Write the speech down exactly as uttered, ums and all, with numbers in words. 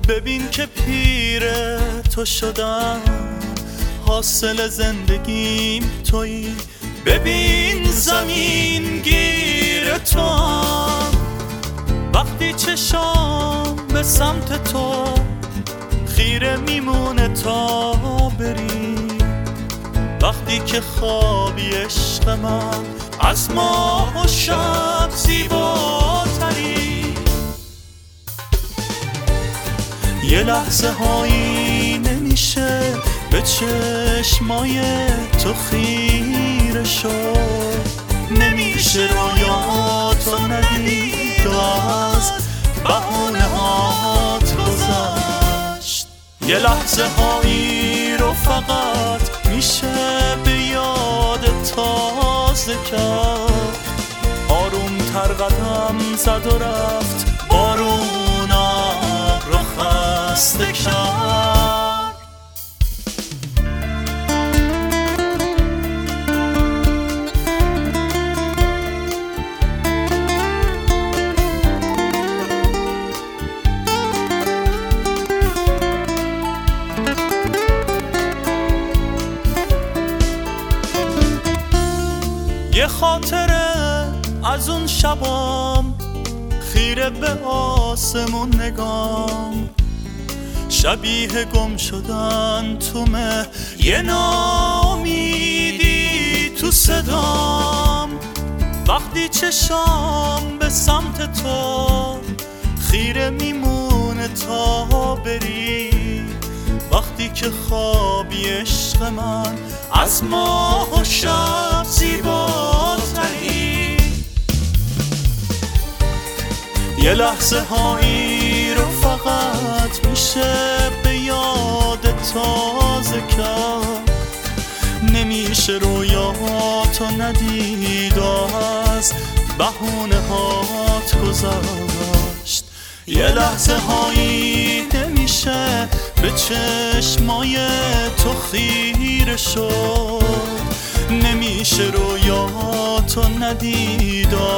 ببین که پیر تو شدم، حاصل زندگیم تویی. ببین زمین گیر تو هم، وقتی چشام به سمت تو خیره میمونه تا بری. وقتی که خوابی عشق من از ماه و شب زیباتری. یه لحظه هایی نمیشه به چشمای تو خیره شد، نمیشه رویاتو ندید و از بهونه هات گذشت. یه لحظه هایی رو فقط میشه به یاد تازه کرد. آروم تر قدم زد و رفت، بارونم رو خسته کرد. یه خاطره از اون شبام خیره به آسمون نگام، شبیه گم شدن تو مه، یه ناامیدی تو صدام. وقتی چشام به سمت تو خیره میمونه تا بری. وقتی که خوابی عشق من از ماه و شب زیباتری. یه لحظه هایی رو فقط میشه به یاد تازه کرد، نمیشه رویاتو ندید و از بهونه هات گذشت. یه لحظه هایی نمیشه به چشمای تو خیره شد، نمیشه رویاتو ندید و